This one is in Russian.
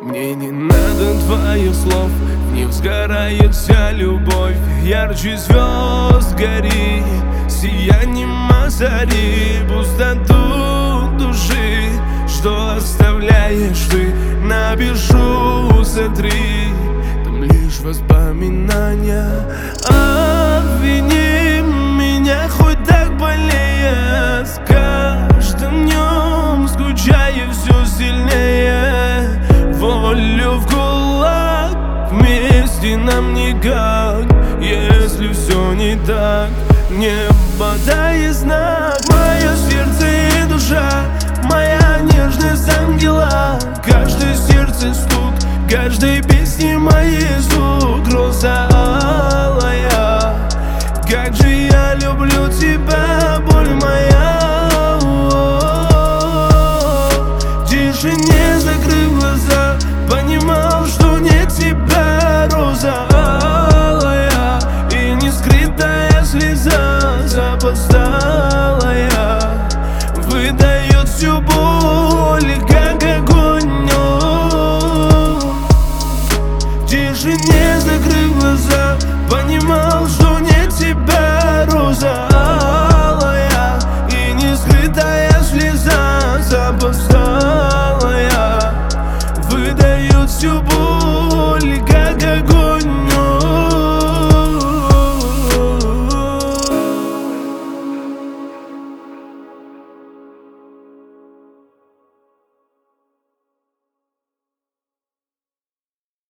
Мне не надо твоих слов, в них сгорает вся любовь. Ярче звезд гори, сиянием озари пустоту души, что оставляешь ты. Напишу сотри, там лишь воспоминания. Обвини меня хоть так больнее, с каждым днем скучаю все сильнее. Волю в кулак, вместе нам никак. Если все не так, небо дай знак. Мое сердце и душа, моя нежность ангела. Каждое сердце стук, каждой песни моей звук. Роза алая, как же я люблю тебя, боль моя. В тишине закрыв глаза, понимал, что нет тебя. Роза алая и не скрытая слеза запоздалая выдает всю боль.